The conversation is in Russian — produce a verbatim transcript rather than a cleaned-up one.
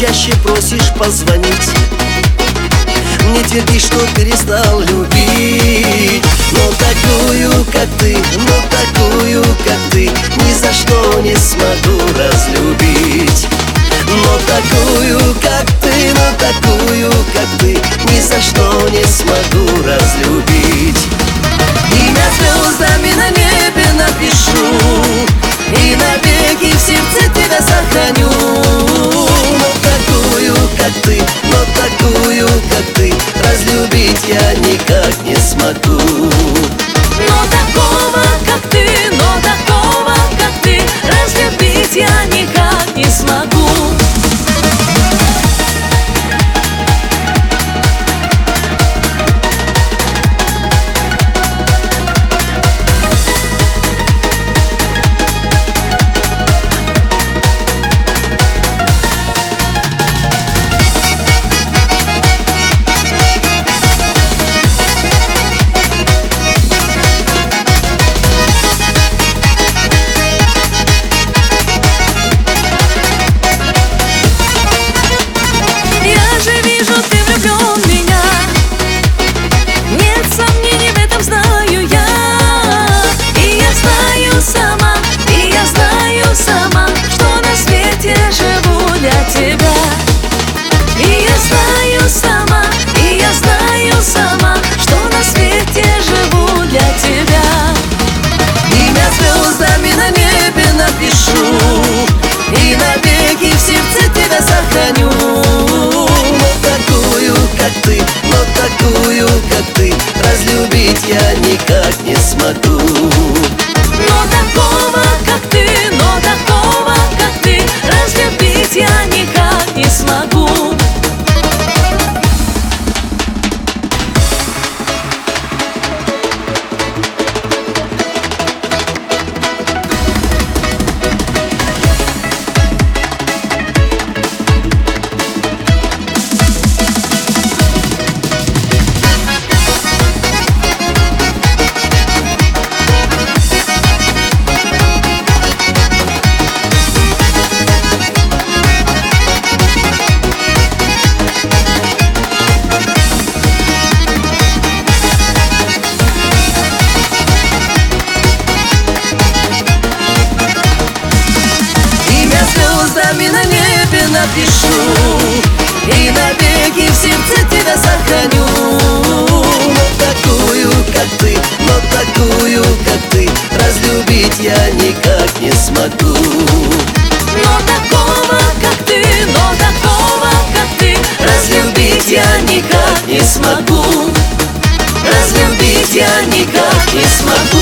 чаще просишь позвонить. Не тверди, что перестал любить. Но такую, как ты, но такую, как ты, ни за что не смогу разлюбить. Но такую, как ты, но такую, как ты, ни за что не смогу разлюбить. Имя звездами на небе напишу, и навеки в сердце тебя сохраню. Но такую, как ты, но такую, как ты, разлюбить я никак не смогу. Но такого, как ты, но такого, как ты, разлюбить я никак не смогу. И навеки в сердце тебя сохраню. Но такую, как ты, но такую, как ты, разлюбить я никак не смогу. Но такого, как ты, но такого, как ты, разлюбить я никак не смогу. Звездами на небе напишу, и навеки в сердце тебя сохраню. Но такую, как ты, но такую, как ты, разлюбить я никак не смогу. Но такого, как ты, но такого, как ты, разлюбить я никак не смогу. Разлюбить я никак не смогу.